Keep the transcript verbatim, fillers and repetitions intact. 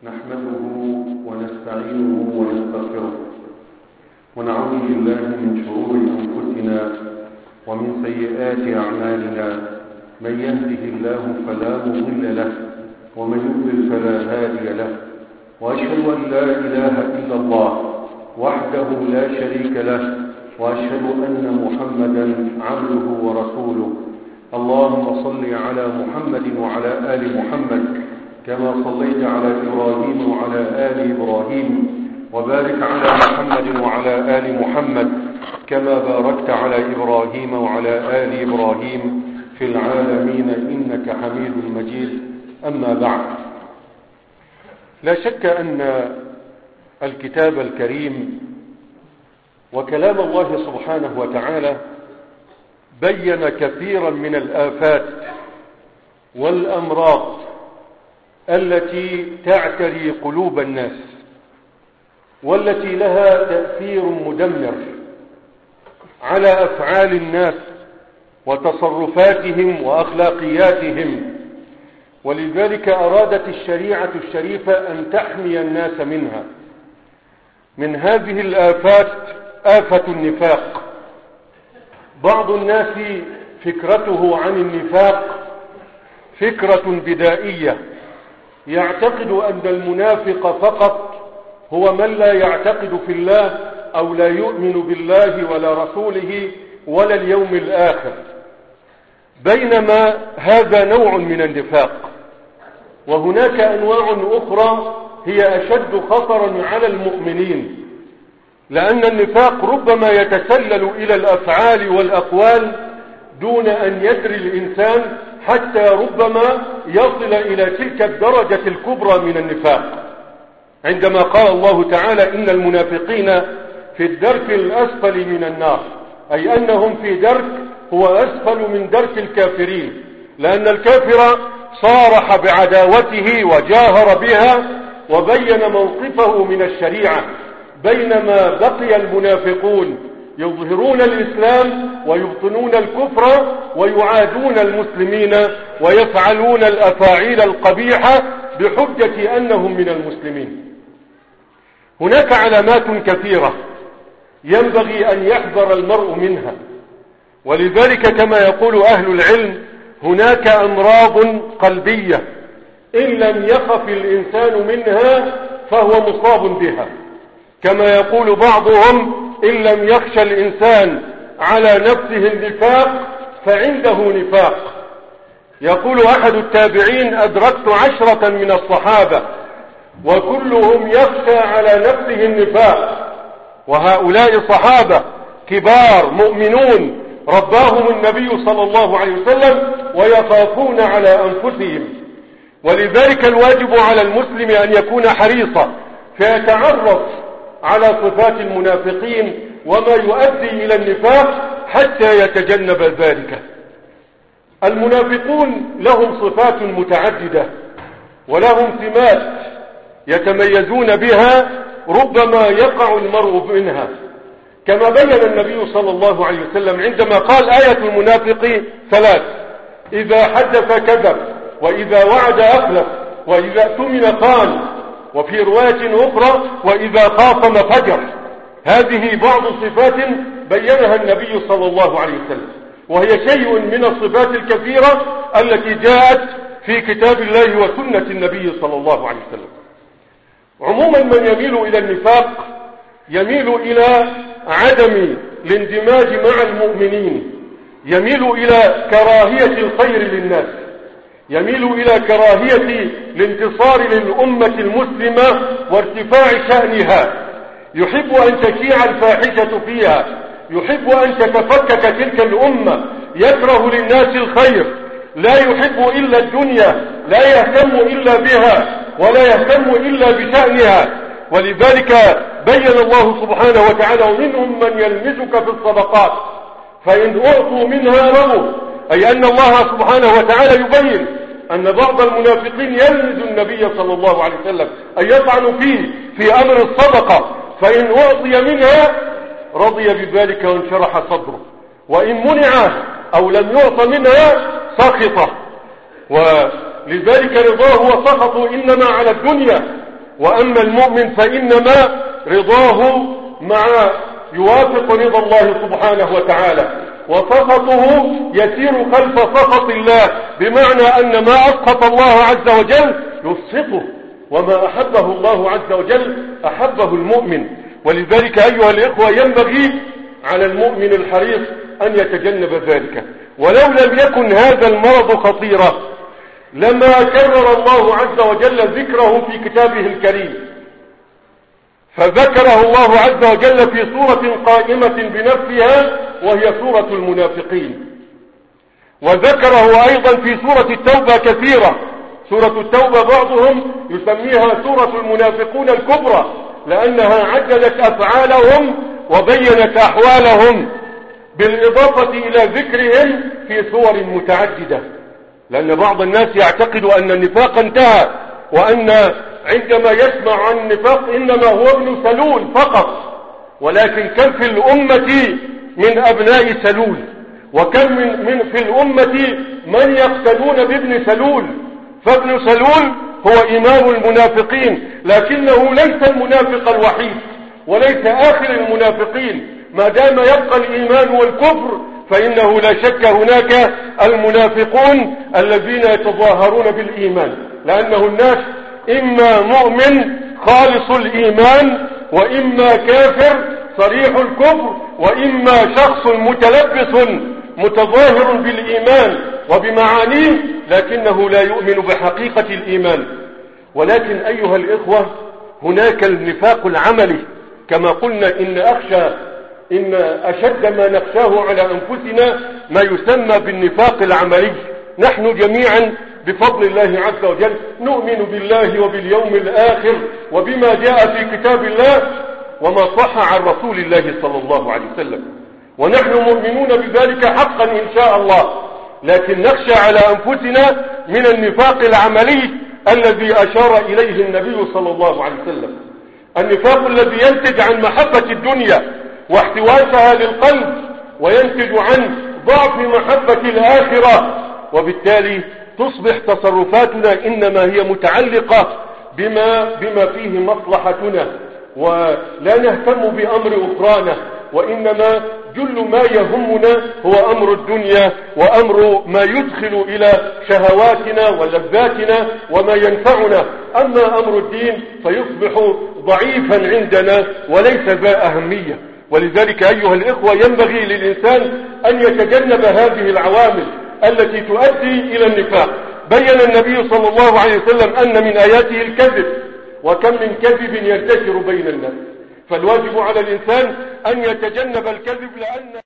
نحمده ونستعينه ونستغفره ونعوذ بالله من شرور أنفسنا ومن سيئات أعمالنا. من يهده الله فلا مضل له ومن يضلل فلا هادي له، وأشهد أن لا إله إلا الله وحده لا شريك له، وأشهد أن محمدا عبده ورسوله. اللهم صل على محمد وعلى آل محمد كما صليت على إبراهيم وعلى آل إبراهيم، وبارك على محمد وعلى آل محمد كما باركت على إبراهيم وعلى آل إبراهيم في العالمين إنك حميد مجيد. أما بعد، لا شك أن الكتاب الكريم وكلام الله سبحانه وتعالى بين كثيرا من الآفات والأمراض التي تعتري قلوب الناس، والتي لها تأثير مدمر على أفعال الناس وتصرفاتهم وأخلاقياتهم. ولذلك أرادت الشريعة الشريفة أن تحمي الناس منها. من هذه الآفات آفة النفاق. بعض الناس فكرته عن النفاق فكرة بدائية، يعتقد أن المنافق فقط هو من لا يعتقد في الله أو لا يؤمن بالله ولا رسوله ولا اليوم الآخر، بينما هذا نوع من النفاق. وهناك أنواع أخرى هي أشد خطرا على المؤمنين، لأن النفاق ربما يتسلل إلى الأفعال والأقوال دون أن يدري الإنسان، حتى ربما يصل إلى تلك الدرجة الكبرى من النفاق، عندما قال الله تعالى إن المنافقين في الدرك الأسفل من النار، أي أنهم في درك هو أسفل من درك الكافرين، لأن الكافر صارح بعداوته وجاهر بها وبين موقفه من الشريعة، بينما بقي المنافقون يظهرون الإسلام ويبطنون الكفر ويعادون المسلمين ويفعلون الأفاعيل القبيحة بحجة أنهم من المسلمين. هناك علامات كثيرة ينبغي أن يحذر المرء منها، ولذلك كما يقول أهل العلم هناك أمراض قلبية إن لم يخف الإنسان منها فهو مصاب بها، كما يقول بعضهم إن لم يخشى الإنسان على نفسه النفاق فعنده نفاق. يقول أحد التابعين أدركت عشرة من الصحابة وكلهم يخشى على نفسه النفاق، وهؤلاء صحابة كبار مؤمنون رباهم النبي صلى الله عليه وسلم ويخافون على أنفسهم. ولذلك الواجب على المسلم أن يكون حريصا فيتعرف على صفات المنافقين وما يؤدي إلى النفاق حتى يتجنب ذلك. المنافقون لهم صفات متعددة ولهم سمات يتميزون بها ربما يقع المرء منها، كما بين النبي صلى الله عليه وسلم عندما قال آية المنافق ثلاث: إذا حدث كذب، وإذا وعد أخلف، وإذا اؤتمن خان، وفي رواية أخرى وإذا خاصم فجر. هذه بعض صفات بينها النبي صلى الله عليه وسلم، وهي شيء من الصفات الكثيرة التي جاءت في كتاب الله وسنة النبي صلى الله عليه وسلم. عموما من يميل إلى النفاق يميل إلى عدم الاندماج مع المؤمنين، يميل إلى كراهية الخير للناس، يميل إلى كراهية الانتصار للأمة المسلمة وارتفاع شأنها، يحب أن تشيع الفاحشة فيها، يحب أن تتفكك تلك الأمة، يكره للناس الخير، لا يحب إلا الدنيا، لا يهتم إلا بها ولا يهتم إلا بشأنها. ولذلك بين الله سبحانه وتعالى ومنهم من يلمزك في الصدقات فإن أعطوا منها رضوا، أي أن الله سبحانه وتعالى يبين أن بعض المنافقين يلمز النبي صلى الله عليه وسلم أن يطعن فيه في أمر الصدقة، فإن أعطي منها رضي بذلك وانشرح صدره، وإن منع أو لم يعط منها سخط. ولذلك رضاه وسخطه إنما على الدنيا وأما المؤمن فإنما رضاه مع يوافق رضا الله سبحانه وتعالى، وسخطه يسير خلف سخط الله، بمعنى أن ما أسخط الله عز وجل يسخطه، وما أحبه الله عز وجل أحبه المؤمن. ولذلك أيها الإخوة ينبغي على المؤمن الحريص أن يتجنب ذلك. ولو لم يكن هذا المرض خطيرا لما كرر الله عز وجل ذكره في كتابه الكريم، فذكره الله عز وجل في سورة قائمة بنفسها وهي سورة المنافقين، وذكره أيضا في سورة التوبة كثيرا. سورة التوبة بعضهم يسميها سورة المنافقون الكبرى، لأنها عدلت أفعالهم وبينت أحوالهم، بالإضافة إلى ذكرهم في صور متعددة، لأن بعض الناس يعتقد أن النفاق انتهى، وأن عندما يسمع عن النفاق إنما هو ابن سلول فقط، ولكن كم في الأمة من أبناء سلول، وكم من, من في الأمة من يقتدون بابن سلول. فابن سلول هو إمام المنافقين، لكنه ليس المنافق الوحيد وليس آخر المنافقين، ما دام يبقى الإيمان والكفر فإنه لا شك هناك المنافقون الذين يتظاهرون بالإيمان، لأنه الناس إما مؤمن خالص الإيمان، وإما كافر صريح الكفر، وإما شخص متلبس متظاهر بالإيمان وبمعانيه لكنه لا يؤمن بحقيقة الإيمان. ولكن أيها الإخوة هناك النفاق العملي، كما قلنا إن أخشى إن أشد ما نخشاه على أنفسنا ما يسمى بالنفاق العملي. نحن جميعا بفضل الله عز وجل نؤمن بالله وباليوم الآخر وبما جاء في كتاب الله وما صح عن رسول الله صلى الله عليه وسلم، ونحن مؤمنون بذلك حقا إن شاء الله، لكن نخشى على أنفسنا من النفاق العملي الذي أشار إليه النبي صلى الله عليه وسلم، النفاق الذي ينتج عن محبة الدنيا واحتواسها للقلب، وينتج عن ضعف محبة الآخرة، وبالتالي تصبح تصرفاتنا إنما هي متعلقة بما, بما فيه مصلحتنا، ولا نهتم بأمر أخرانا، وإنما جل ما يهمنا هو أمر الدنيا وأمر ما يدخل إلى شهواتنا ولذاتنا وما ينفعنا. أما أمر الدين فيصبح ضعيفا عندنا وليس ذا أهمية. ولذلك أيها الإخوة ينبغي للإنسان أن يتجنب هذه العوامل التي تؤدي إلى النفاق. بين النبي صلى الله عليه وسلم أن من آياته الكذب، وكم من كذب ينتشر بين الناس، فالواجب على الإنسان أن يتجنب الكذب، لأن